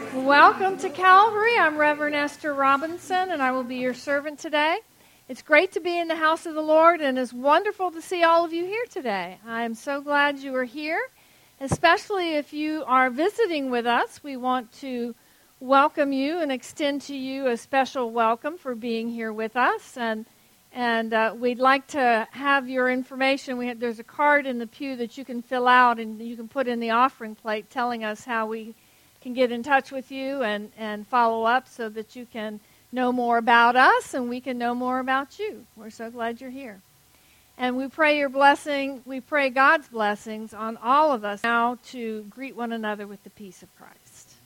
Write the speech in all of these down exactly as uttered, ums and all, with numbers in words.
Welcome to Calvary. I'm Reverend Esther Robinson, and I will be your servant today. It's great to be in the house of the Lord, and it's wonderful to see all of you here today. I am so glad you are here, especially if you are visiting with us. We want to welcome you and extend to you a special welcome for being here with us, and and uh, we'd like to have your information. We have, there's a card in the pew that you can fill out, and you can put in the offering plate telling us how we can get in touch with you and, and follow up so that you can know more about us and we can know more about you. We're so glad you're here. And we pray your blessing, we pray God's blessings on all of us now to greet one another with the peace of Christ.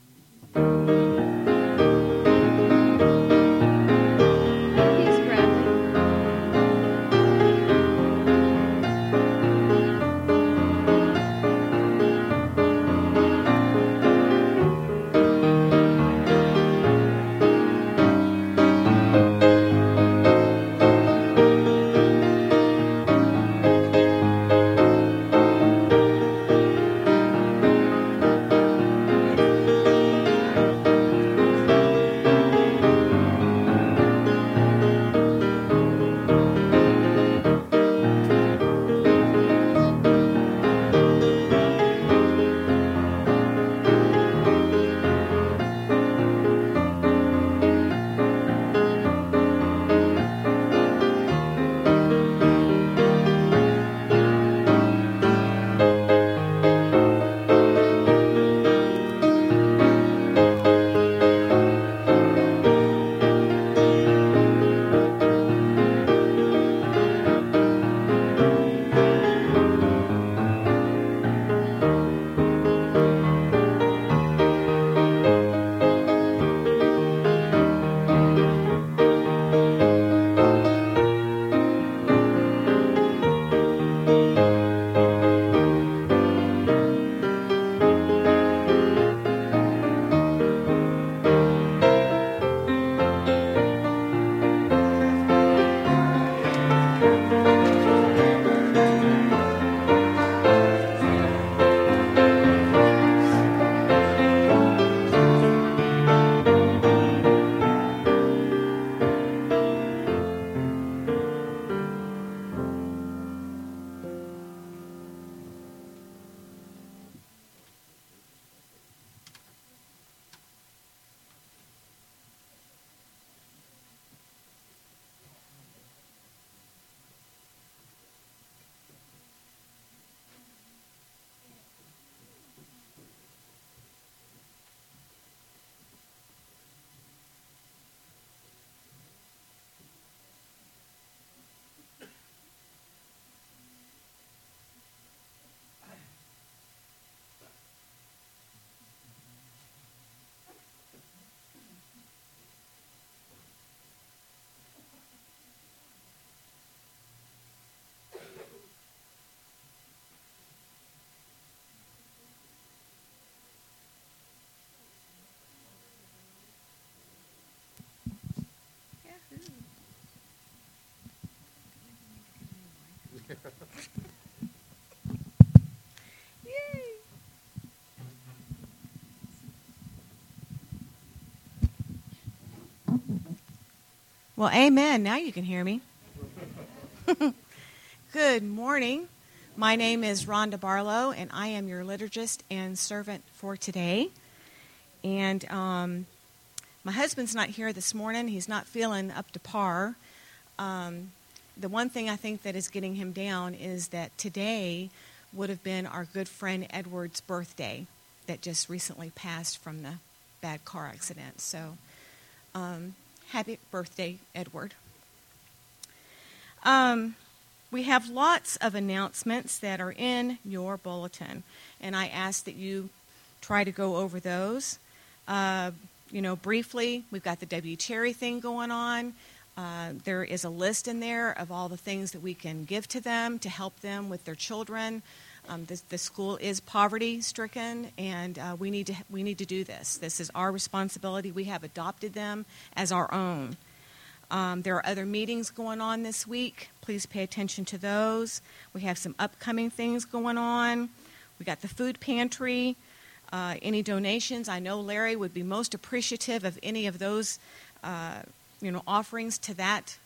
Well, amen. Now you can hear me. Good morning. My name is Rhonda Barlow, and I am your liturgist and servant for today. And um, my husband's not here this morning. He's not feeling up to par. Um, the one thing I think that is getting him down is that today would have been our good friend Edward's birthday that just recently passed from the bad car accident. So, um, happy birthday, Edward. Um, we have lots of announcements that are in your bulletin, and I ask that you try to go over those. Uh, you know, briefly, we've got the W. Cherry thing going on. Uh, there is a list in there of all the things that we can give to them to help them with their children. Um, this, the school is poverty-stricken, and uh, we need to we need to do this. This is our responsibility. We have adopted them as our own. Um, there are other meetings going on this week. Please pay attention to those. We have some upcoming things going on. We got the food pantry. uh, any donations. I know Larry would be most appreciative of any of those, uh, you know, offerings to that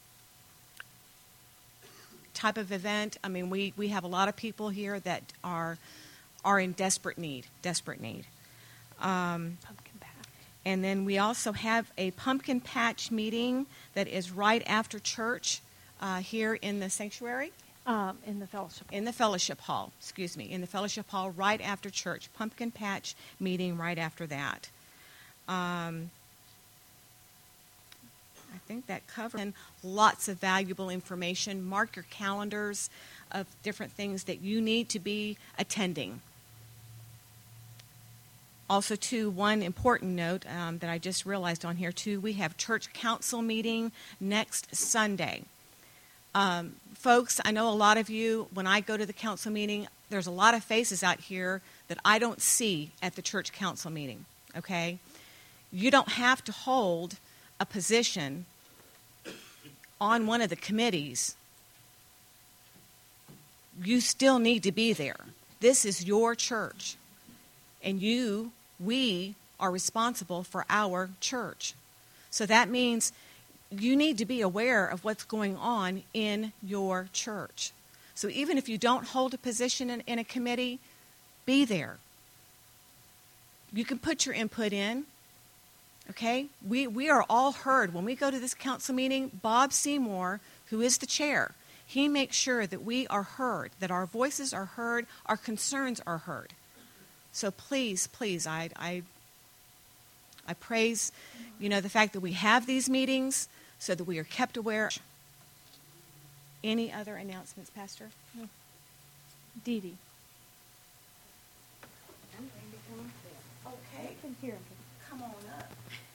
type of event. I mean, we, we have a lot of people here that are are in desperate need, desperate need. Um, Pumpkin patch. and then we also have a pumpkin patch meeting that is right after church uh, here in the sanctuary. Um, in the fellowship. In the fellowship hall, excuse me, in the fellowship hall right after church. Pumpkin patch meeting right after that. Um, I think that covers and lots of valuable information. Mark your calendars of different things that you need to be attending. Also, too, one important note um, that I just realized on here, too, we have church council meeting next Sunday. Um, folks, I know a lot of you, when I go to the council meeting, there's a lot of faces out here that I don't see at the church council meeting, okay? You don't have to hold a position on one of the committees. You still need to be there. This is your church, and you, we, are responsible for our church. So that means you need to be aware of what's going on in your church. So even if you don't hold a position in, in a committee, be there. You can put your input in, okay? We, we are all heard. When we go to this council meeting, Bob Seymour, who is the chair, he makes sure that we are heard, that our voices are heard, our concerns are heard. So please, please, I, I, I praise, you know, the fact that we have these meetings, so that we are kept aware. Any other announcements, Pastor? No. Dee Dee. I'm ready to come up there. Okay. I can hear him. Come on up.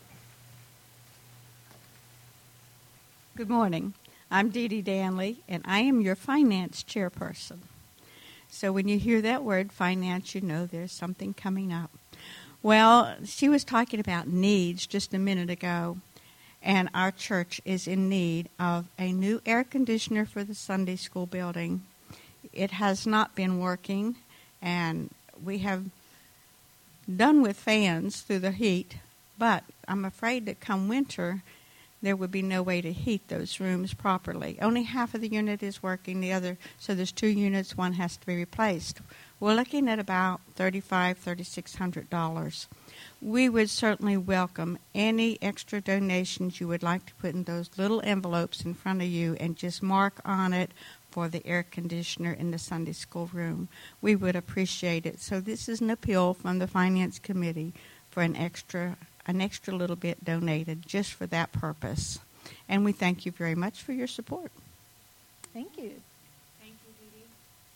Good morning. I'm Dee Dee Danley, and I am your finance chairperson. So when you hear that word, finance, you know there's something coming up. Well, she was talking about needs just a minute ago. And our church is in need of a new air conditioner for the Sunday school building. It has not been working, and we have done with fans through the heat, but I'm afraid that come winter, there would be no way to heat those rooms properly. Only half of the unit is working, the other, so there's two units, one has to be replaced. We're looking at about thirty-five hundred dollars, thirty-six hundred dollars. We would certainly welcome any extra donations you would like to put in those little envelopes in front of you and just mark on it for the air conditioner in the Sunday school room. We would appreciate it. So this is an appeal from the Finance Committee for an extra, an extra little bit donated just for that purpose. And we thank you very much for your support. Thank you. Thank you, Dee Dee.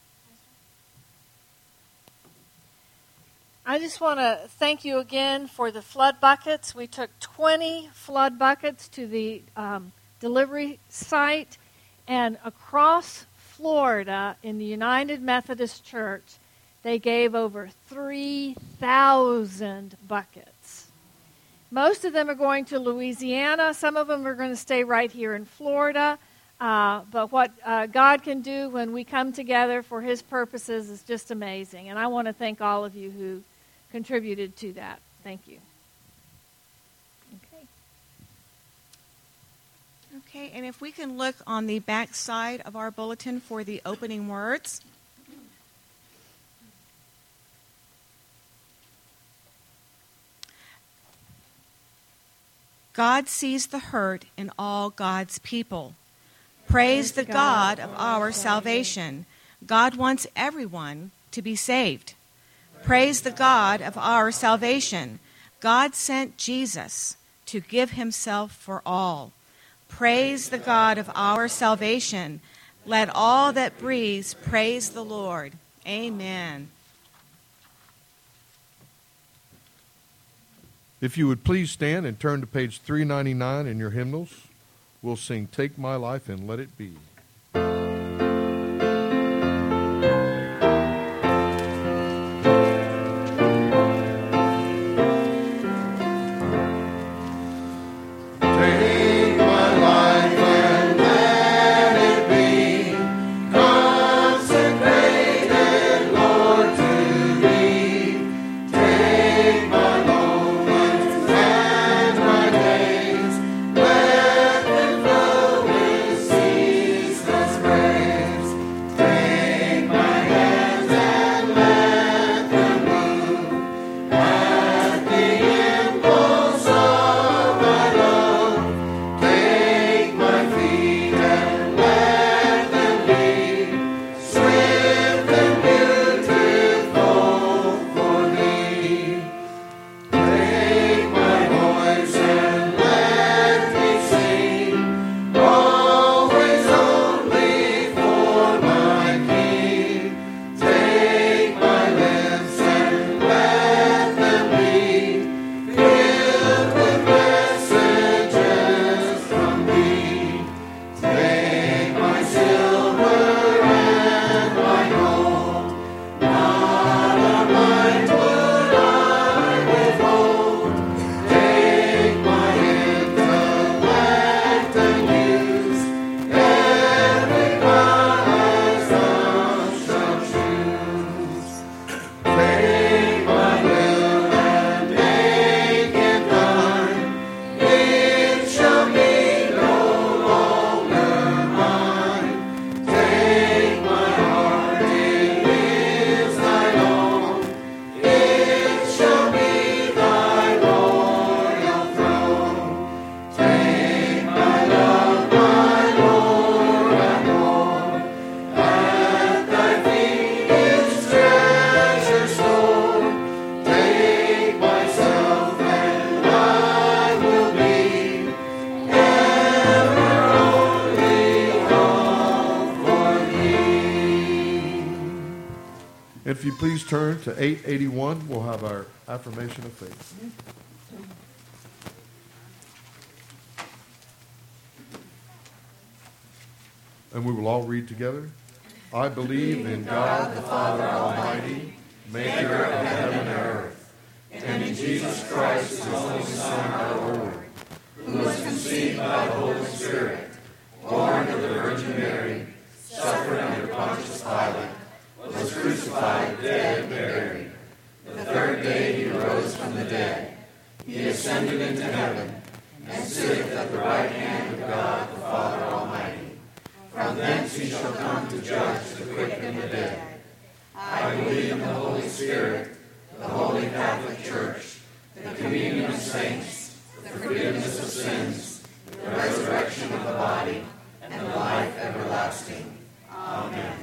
I just want to thank you again for the flood buckets. We took twenty flood buckets to the um, delivery site, and across Florida in the United Methodist Church, they gave over three thousand buckets. Most of them are going to Louisiana. Some of them are going to stay right here in Florida. Uh, but what uh, God can do when we come together for His purposes is just amazing. And I want to thank all of you who contributed to that. Thank you. Okay. Okay, and if we can look on the back side of our bulletin for the opening words. God sees the hurt in all God's people. Praise the God of our salvation. God wants everyone to be saved. Praise the God of our salvation. God sent Jesus to give Himself for all. Praise the God of our salvation. Let all that breathes praise the Lord. Amen. If you would please stand and turn to page three ninety-nine in your hymnals, we'll sing Take My Life and Let It Be. Take if you please turn to eight eighty-one, we'll have our affirmation of faith. And we will all read together. I believe in God the Father Almighty, maker of heaven and earth, and in Jesus Christ, his only Son, our Lord, who was conceived by the Holy Spirit, born of the Virgin Mary, suffered under Pontius Pilate, was crucified, dead, and buried. The third day he rose from the dead. He ascended into heaven, and sitteth at the right hand of God the Father Almighty. From thence he shall come to judge the quick and the dead. I believe in the Holy Spirit, the Holy Catholic Church, the communion of saints, the forgiveness of sins, the resurrection of the body, and the life everlasting. Amen.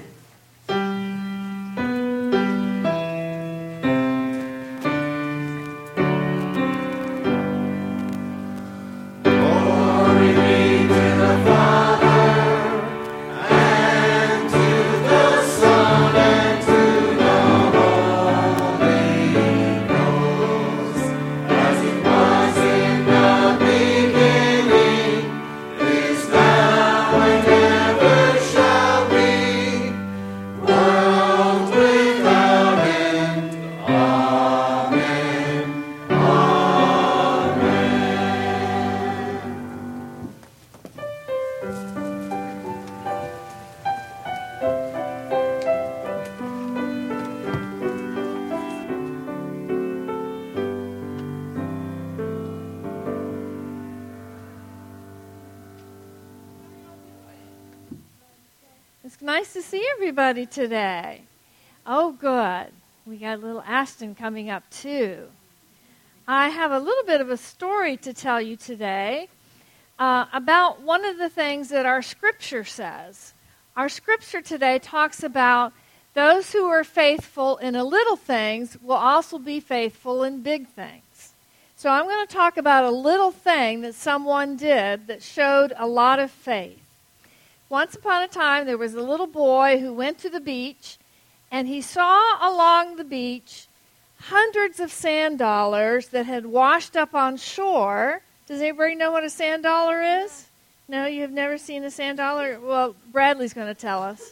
It's nice to see everybody today. Oh, good. We got little Ashton coming up, too. I have a little bit of a story to tell you today uh, about one of the things that our scripture says. Our scripture today talks about those who are faithful in a little things will also be faithful in big things. So I'm going to talk about a little thing that someone did that showed a lot of faith. Once upon a time, there was a little boy who went to the beach, and he saw along the beach hundreds of sand dollars that had washed up on shore. Does anybody know what a sand dollar is? No, you have never seen a sand dollar? Well, Bradley's going to tell us.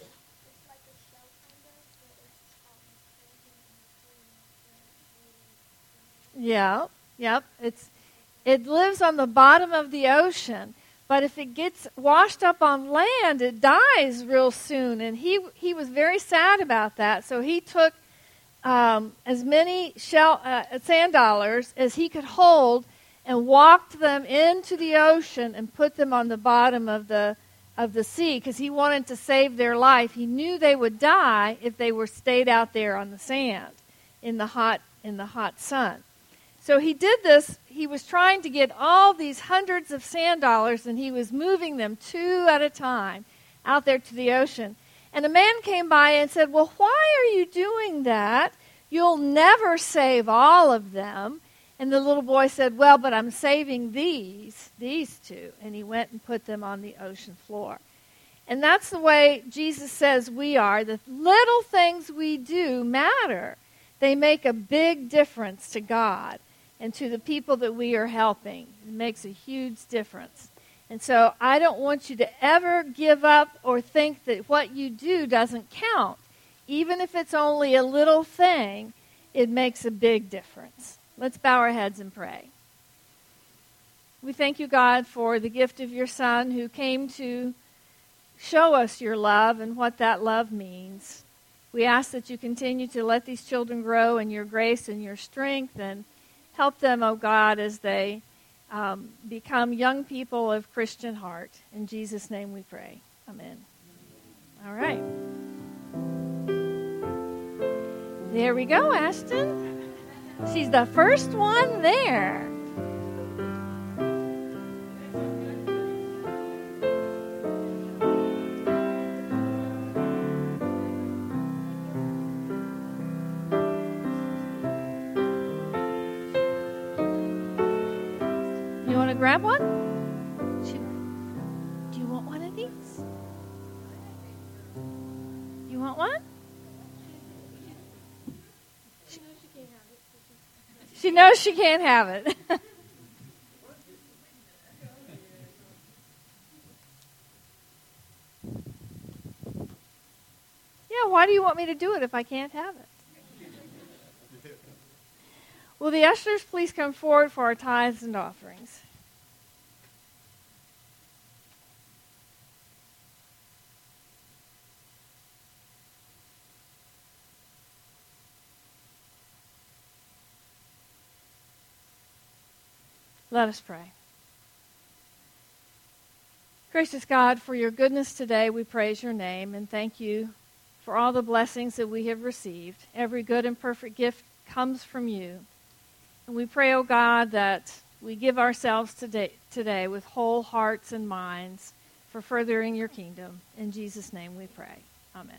Yeah, yep. It's it lives on the bottom of the ocean. But if it gets washed up on land, it dies real soon. And he he was very sad about that. So he took um, as many shell, uh, sand dollars as he could hold and walked them into the ocean and put them on the bottom of the of the sea because he wanted to save their life. He knew they would die if they were stayed out there on the sand in the hot in the hot sun. So he did this. He was trying to get all these hundreds of sand dollars, and he was moving them two at a time out there to the ocean. And a man came by and said, well, why are you doing that? You'll never save all of them. And the little boy said, well, but I'm saving these, these two. And he went and put them on the ocean floor. And that's the way Jesus says we are. The little things we do matter. They make a big difference to God and to the people that we are helping. It makes a huge difference. And so I don't want you to ever give up or think that what you do doesn't count. Even if it's only a little thing, it makes a big difference. Let's bow our heads and pray. We thank you, God, for the gift of your Son who came to show us your love and what that love means. We ask that you continue to let these children grow in your grace and your strength and help them, oh God, as they um, become young people of Christian heart. In Jesus' name we pray. Amen. All right. There we go, Ashton. She's the first one there. Grab one? Should, do you want one of these? You want one? knows she can't have it. Yeah, why do you want me to do it if I can't have it? Will the ushers please come forward for our tithes and offerings? Let us pray. Gracious God, for your goodness today, we praise your name and thank you for all the blessings that we have received. Every good and perfect gift comes from you. And we pray, O God, that we give ourselves today, today with whole hearts and minds for furthering your kingdom. In Jesus' name we pray. Amen.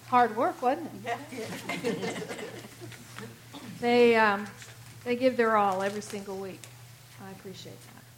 hard work, wasn't it? they um, they give their all every single week. I appreciate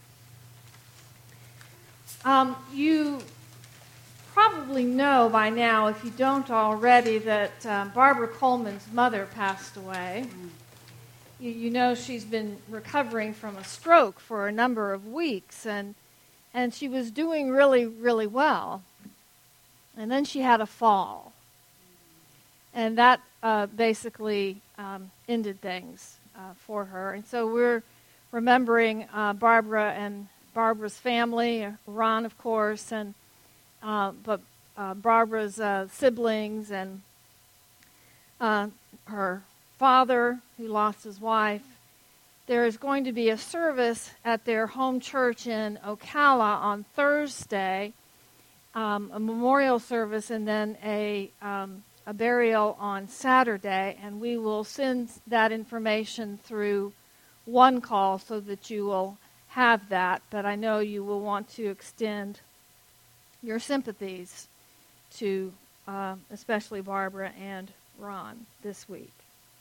that. Um, you probably know by now, if you don't already, that um, Barbara Coleman's mother passed away. You, you know she's been recovering from a stroke for a number of weeks, and and she was doing really, really well. And then she had a fall. And that uh, basically um, ended things uh, for her. And so we're remembering uh, Barbara and Barbara's family, Ron, of course, and uh, but uh, Barbara's uh, siblings and uh, her father, who lost his wife. There is going to be a service at their home church in Ocala on Thursday, um, a memorial service, and then a um, a burial on Saturday, and we will send that information through one call so that you will have that, but I know you will want to extend your sympathies to uh, especially Barbara and Ron this week.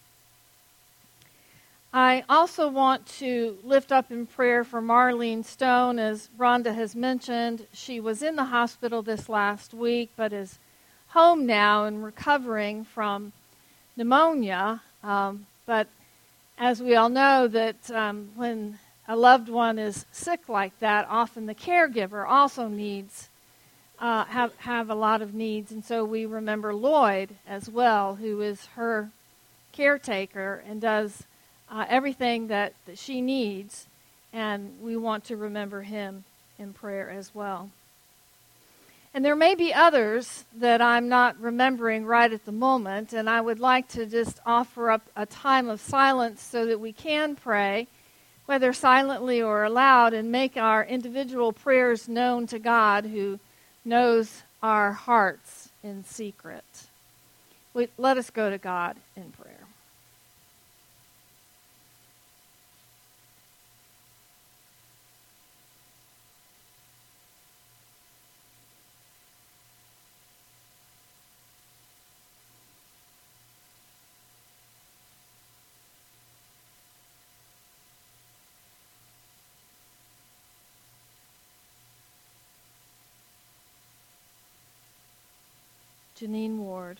I also want to lift up in prayer for Marlene Stone. As Rhonda has mentioned, she was in the hospital this last week, but is home now and recovering from pneumonia. Um, but as we all know, that um, when a loved one is sick like that, often the caregiver also needs uh, have have a lot of needs, and so we remember Lloyd as well, who is her caretaker and does uh, everything that, that she needs, and we want to remember him in prayer as well. And there may be others that I'm not remembering right at the moment, and I would like to just offer up a time of silence so that we can pray, whether silently or aloud, and make our individual prayers known to God, who knows our hearts in secret. We, let us go to God in prayer. Janine Ward.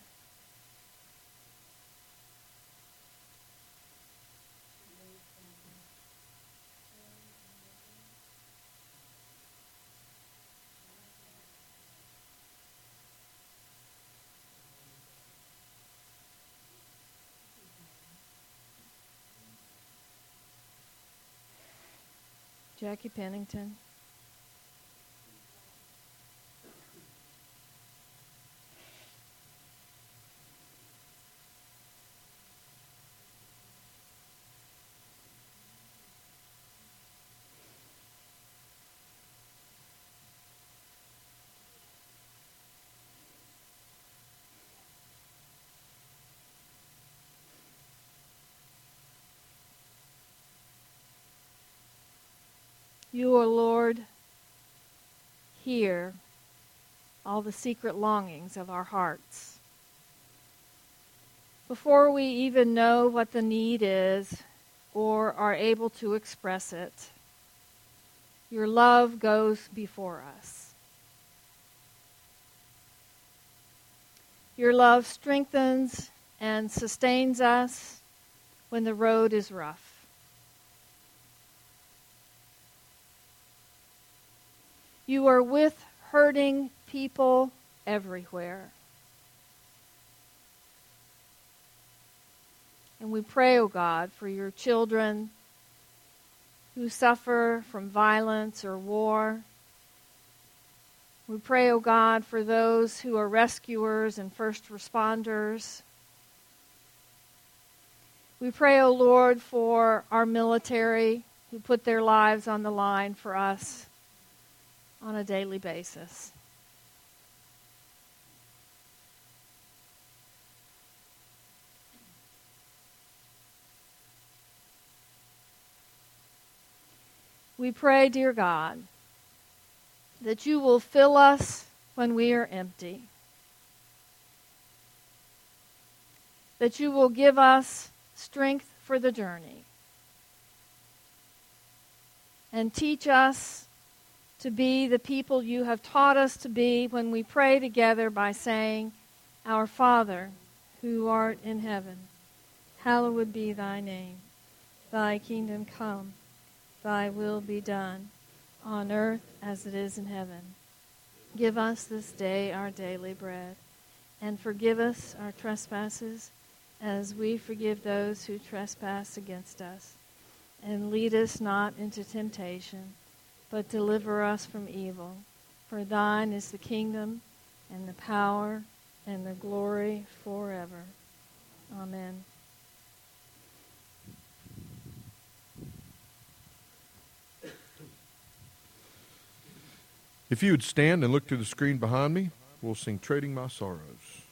Jackie Pennington. You, O Lord, hear all the secret longings of our hearts. Before we even know what the need is or are able to express it, your love goes before us. Your love strengthens and sustains us when the road is rough. You are with hurting people everywhere. And we pray, O God, for your children who suffer from violence or war. We pray, O God, for those who are rescuers and first responders. We pray, O Lord, for our military who put their lives on the line for us on a daily basis. We pray, dear God, that you will fill us when we are empty. that you will give us strength for the journey and teach us to be the people you have taught us to be when we pray together by saying, Our Father, who art in heaven, hallowed be thy name. Thy kingdom come, thy will be done, on earth as it is in heaven. Give us this day our daily bread, and forgive us our trespasses, as we forgive those who trespass against us. And lead us not into temptation, but deliver us from evil. For thine is the kingdom, and the power, and the glory forever. Amen. If you would stand and look to the screen behind me, we'll sing Trading My Sorrows.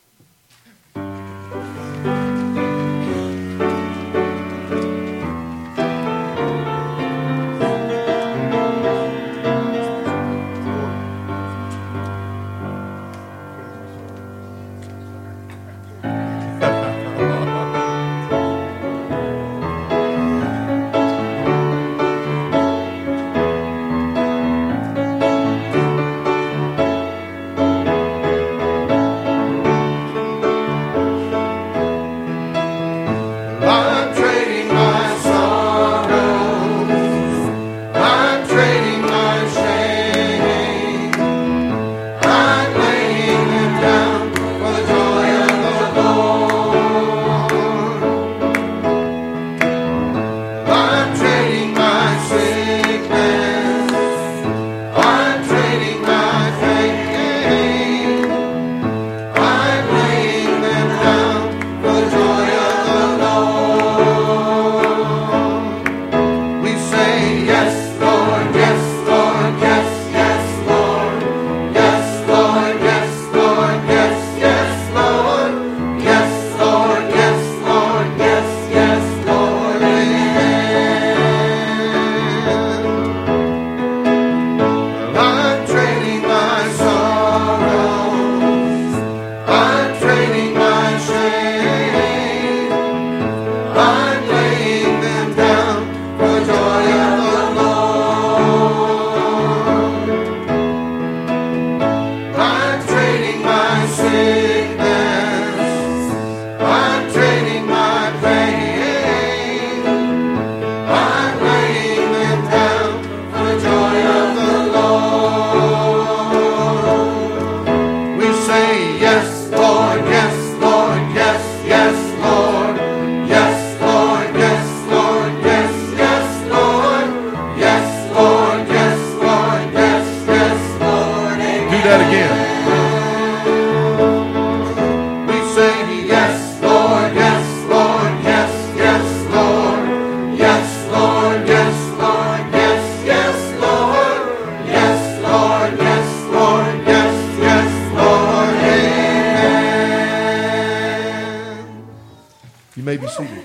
may be seated.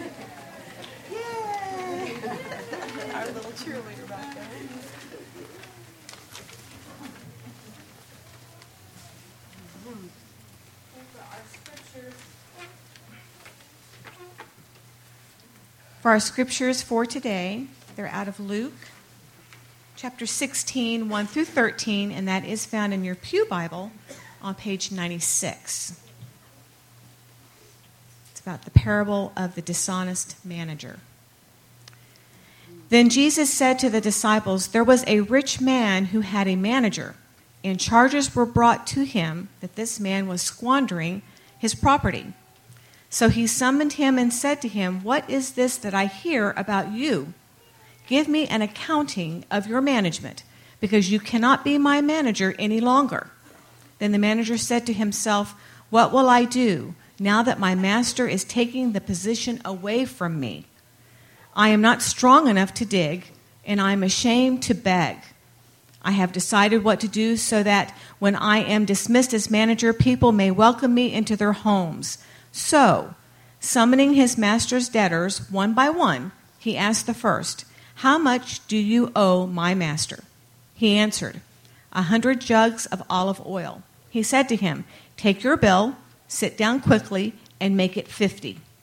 Our little cheerleader back there. For our scriptures for today, they're out of Luke, chapter sixteen, one through thirteen, and that is found in your Pew Bible on page ninety-six. It's about the parable of the dishonest manager. Then Jesus said to the disciples, "There was a rich man who had a manager, and charges were brought to him that this man was squandering his property. So he summoned him and said to him, 'What is this that I hear about you? Give me an accounting of your management, because you cannot be my manager any longer.' Then the manager said to himself, 'What will I do now that my master is taking the position away from me? I am not strong enough to dig, and I am ashamed to beg. I have decided what to do so that when I am dismissed as manager, people may welcome me into their homes.' So, summoning his master's debtors one by one, he asked the first, 'How much do you owe my master?' He answered, 'A hundred jugs of olive oil.' He said to him, 'Take your bill, sit down quickly, and make it fifty.'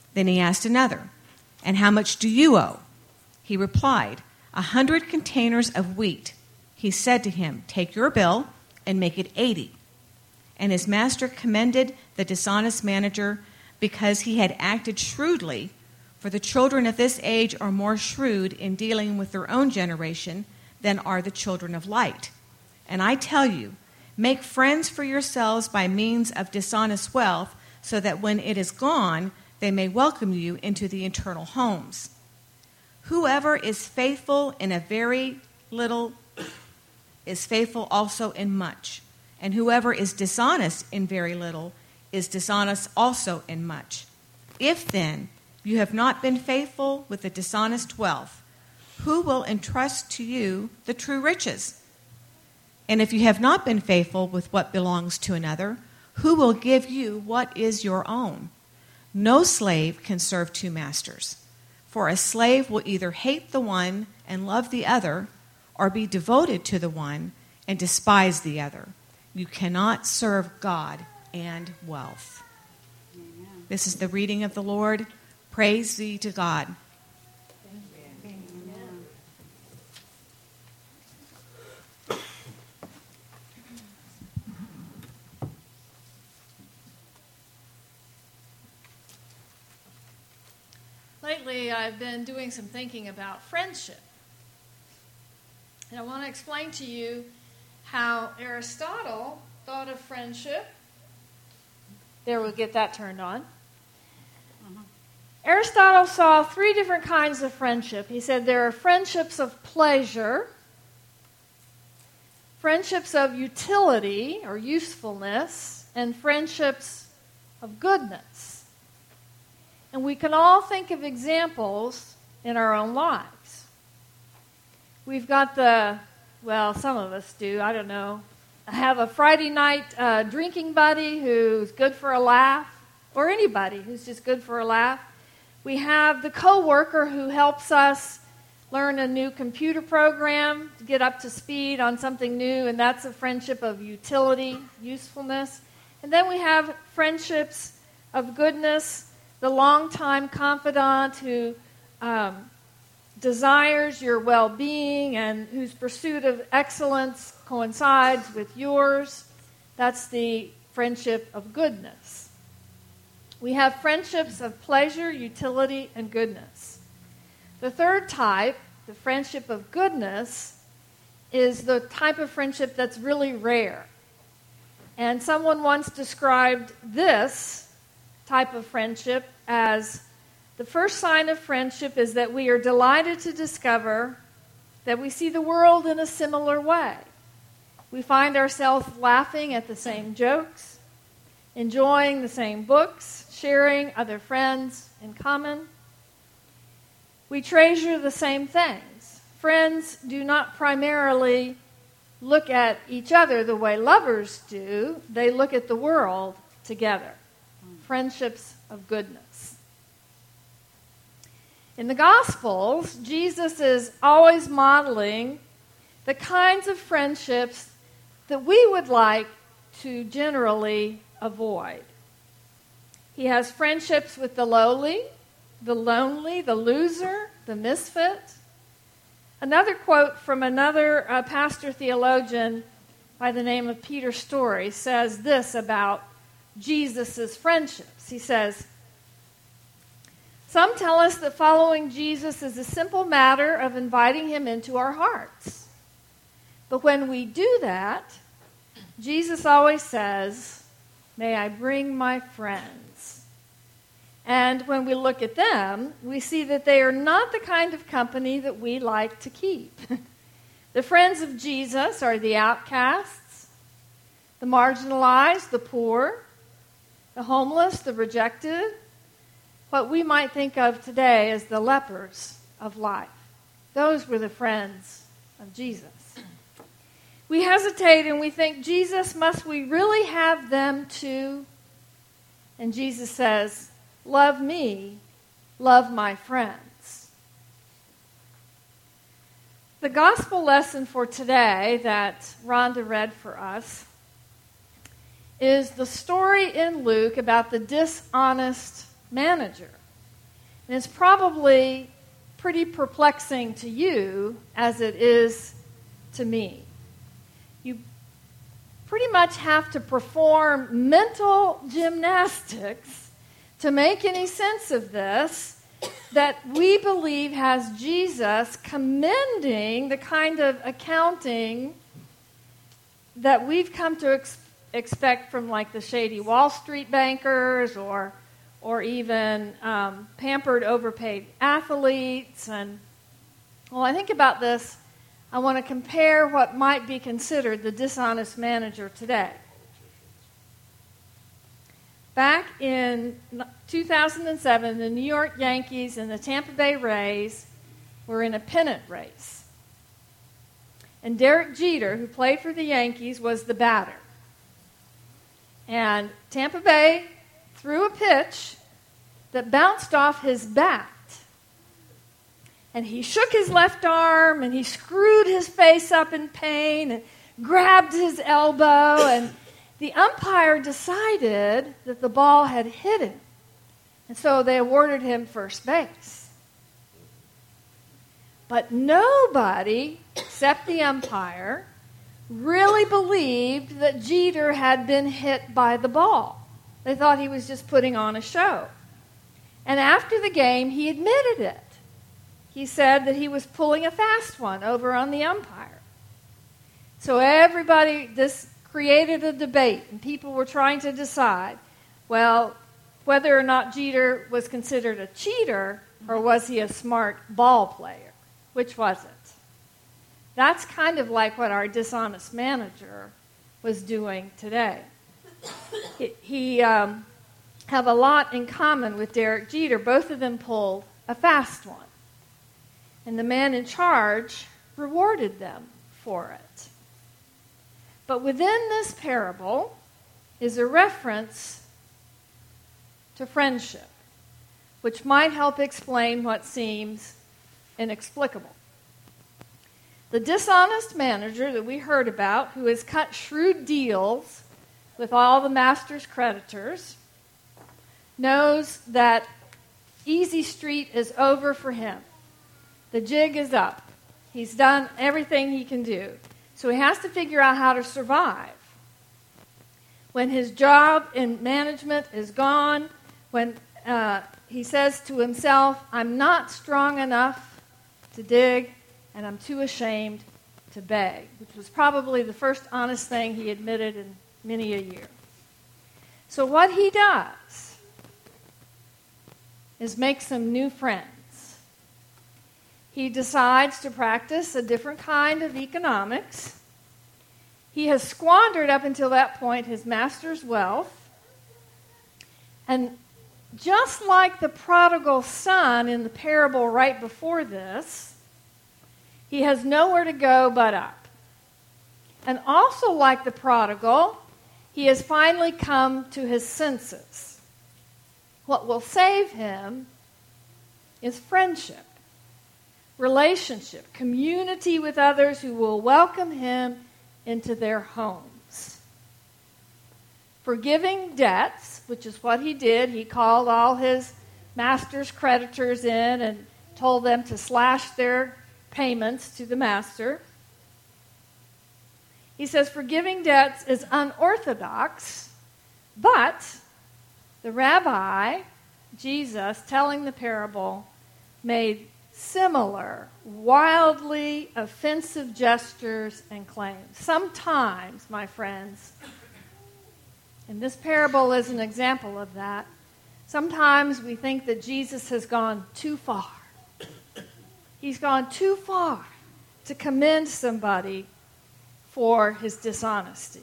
Then he asked another, "And how much do you owe?" He replied, "A hundred containers of wheat." He said to him, "Take your bill and make it eighty." And his master commended the dishonest manager because he had acted shrewdly, for the children of this age are more shrewd in dealing with their own generation than are the children of light. And I tell you, make friends for yourselves by means of dishonest wealth, so that when it is gone, they may welcome you into the eternal homes. Whoever is faithful in a very little is faithful also in much, and whoever is dishonest in very little is dishonest also in much. If then you have not been faithful with the dishonest wealth, who will entrust to you the true riches? And if you have not been faithful with what belongs to another, who will give you what is your own? No slave can serve two masters, for a slave will either hate the one and love the other, or be devoted to the one and despise the other. You cannot serve God and wealth. Amen. This is the reading of the Lord. Praise be to God. Amen. Lately, I've been doing some thinking about friendship. And I want to explain to you how Aristotle thought of friendship. There, we'll get that turned on. Uh-huh. Aristotle saw three different kinds of friendship. He said there are friendships of pleasure, friendships of utility or usefulness, and friendships of goodness. And we can all think of examples in our own lives. We've got the, well, some of us do, I don't know, have a Friday night uh, drinking buddy who's good for a laugh, or anybody who's just good for a laugh. We have the coworker who helps us learn a new computer program to get up to speed on something new, and that's a friendship of utility, usefulness. And then we have friendships of goodness, the longtime confidant who um, desires your well-being and whose pursuit of excellence coincides with yours. That's the friendship of goodness. We have friendships of pleasure, utility, and goodness. The third type, the friendship of goodness, is the type of friendship that's really rare. And someone once described this type of friendship as the first sign of friendship is that we are delighted to discover that we see the world in a similar way. We find ourselves laughing at the same jokes, enjoying the same books, sharing other friends in common. We treasure the same things. Friends do not primarily look at each other the way lovers do. They look at the world together. Friendships of goodness. In the Gospels, Jesus is always modeling the kinds of friendships that we would like to generally avoid. He has friendships with the lowly, the lonely, the loser, the misfit. Another quote from another uh, pastor theologian by the name of Peter Story says this about Jesus' friendships. He says, "Some tell us that following Jesus is a simple matter of inviting him into our hearts. But when we do that, Jesus always says, 'May I bring my friends?' And when we look at them, we see that they are not the kind of company that we like to keep. The friends of Jesus are the outcasts, the marginalized, the poor, the homeless, the rejected, what we might think of today as the lepers of life. Those were the friends of Jesus. We hesitate and we think, Jesus, must we really have them too? And Jesus says, love me, love my friends. The gospel lesson for today that Rhonda read for us is the story in Luke about the dishonest manager. And it's probably pretty perplexing to you as it is to me. You pretty much have to perform mental gymnastics to make any sense of this, that we believe has Jesus commending the kind of accounting that we've come to ex- expect from like the shady Wall Street bankers or or even um, pampered, overpaid athletes. And well, I think about this, I want to compare what might be considered the dishonest manager today. Back in two thousand seven, the New York Yankees and the Tampa Bay Rays were in a pennant race. And Derek Jeter, who played for the Yankees, was the batter. And Tampa Bay threw a pitch that bounced off his bat. And he shook his left arm, and he screwed his face up in pain, and grabbed his elbow, and the umpire decided that the ball had hit him. And so they awarded him first base. But nobody, except the umpire, really believed that Jeter had been hit by the ball. They thought he was just putting on a show. And after the game, he admitted it. He said that he was pulling a fast one over on the umpire. So everybody, this created a debate, and people were trying to decide, well, whether or not Jeter was considered a cheater or was he a smart ball player. Which was it? That's kind of like what our dishonest manager was doing today. He, he um, have a lot in common with Derek Jeter. Both of them pulled a fast one. And the man in charge rewarded them for it. But within this parable is a reference to friendship, which might help explain what seems inexplicable. The dishonest manager that we heard about, who has cut shrewd deals with all the master's creditors, knows that Easy Street is over for him. The jig is up. He's done everything he can do. So he has to figure out how to survive. When his job in management is gone, when uh, he says to himself, I'm not strong enough to dig, and I'm too ashamed to beg, which was probably the first honest thing he admitted in many a year. So what he does is make some new friends. He decides to practice a different kind of economics. He has squandered up until that point his master's wealth. And just like the prodigal son in the parable right before this, he has nowhere to go but up. And also like the prodigal, he has finally come to his senses. What will save him is friendship, relationship, community with others who will welcome him into their homes. Forgiving debts, which is what he did. He called all his master's creditors in and told them to slash their payments to the master. He says forgiving debts is unorthodox, but the rabbi, Jesus, telling the parable, made similar, wildly offensive gestures and claims. Sometimes, my friends, and this parable is an example of that, sometimes we think that Jesus has gone too far. He's gone too far to commend somebody for his dishonesty.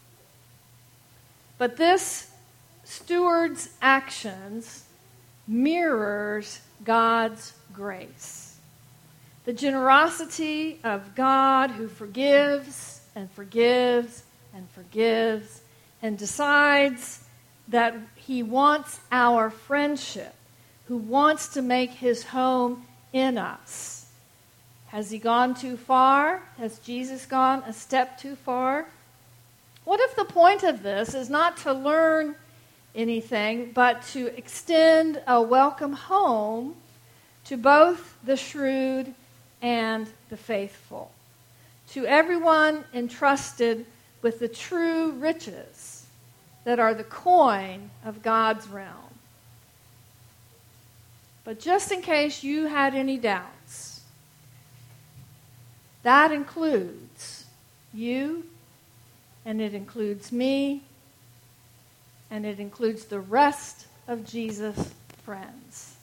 But this steward's actions mirrors God's grace. The generosity of God who forgives and forgives and forgives and decides that he wants our friendship, who wants to make his home in us. Has he gone too far? Has Jesus gone a step too far? What if the point of this is not to learn anything, but to extend a welcome home to both the shrewd and the faithful, to everyone entrusted with the true riches that are the coin of God's realm. But just in case you had any doubts, that includes you, and it includes me, and it includes the rest of Jesus' friends.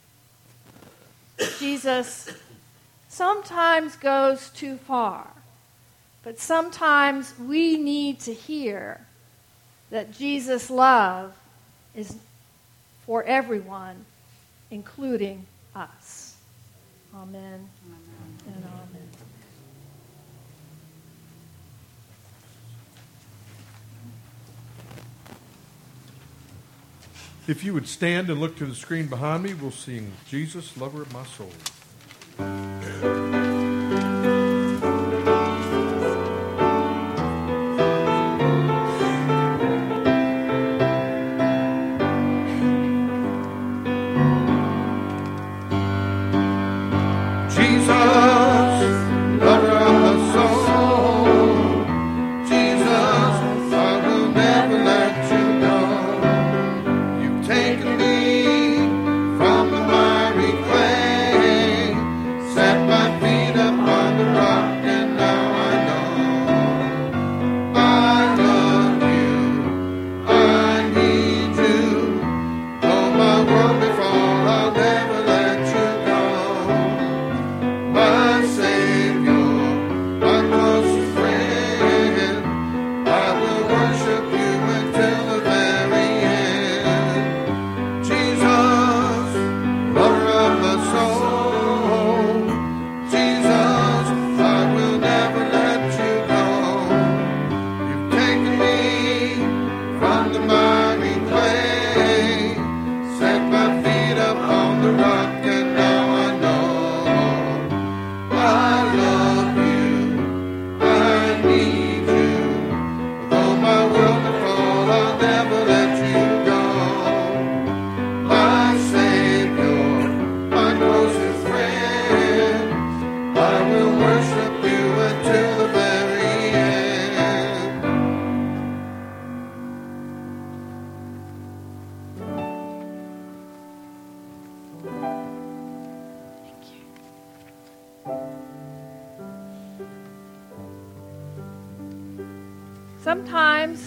Jesus sometimes goes too far, but sometimes we need to hear that Jesus' love is for everyone, including us. Amen, amen. And amen. If you would stand and look to the screen behind me, we'll sing Jesus, Lover of My Soul. Sometimes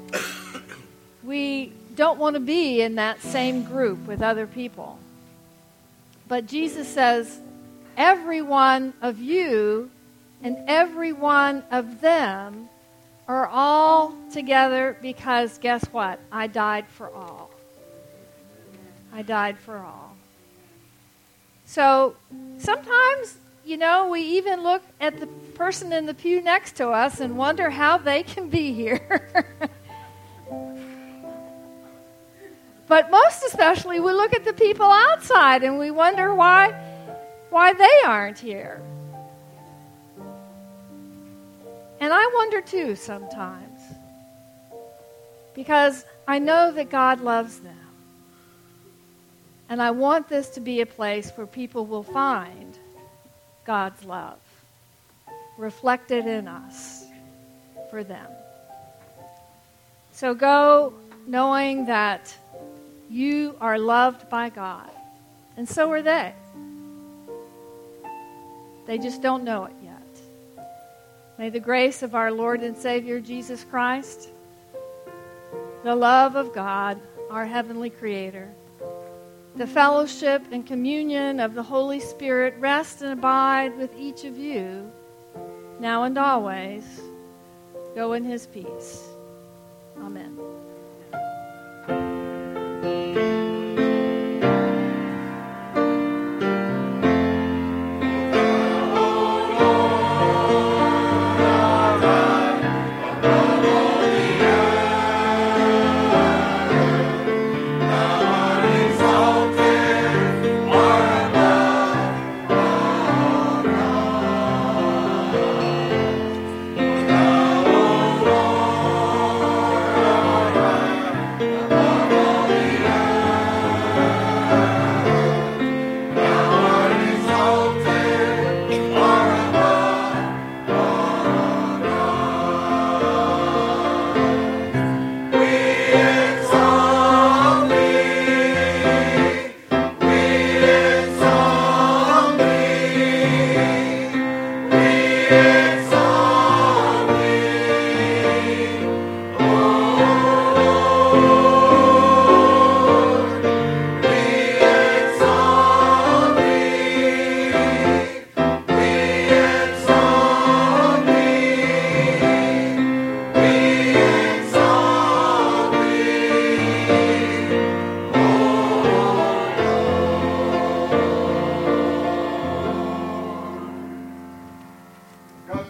we don't want to be in that same group with other people. But Jesus says, every one of you and every one of them are all together because guess what? I died for all. I died for all. So sometimes, you know, we even look at the person in the pew next to us and wonder how they can be here. But most especially, we look at the people outside and we wonder why, why they aren't here. And I wonder too sometimes, because I know that God loves them. And I want this to be a place where people will find God's love reflected in us for them. So go knowing that you are loved by God, and so are they. They just don't know it yet. May the grace of our Lord and Savior Jesus Christ, the love of God, our heavenly Creator, the fellowship and communion of the Holy Spirit rest and abide with each of you, now and always. Go in His peace. Amen. Thank you.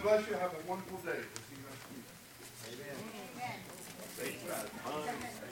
bless you. Have a wonderful day. We'll see you next week. Amen. Amen.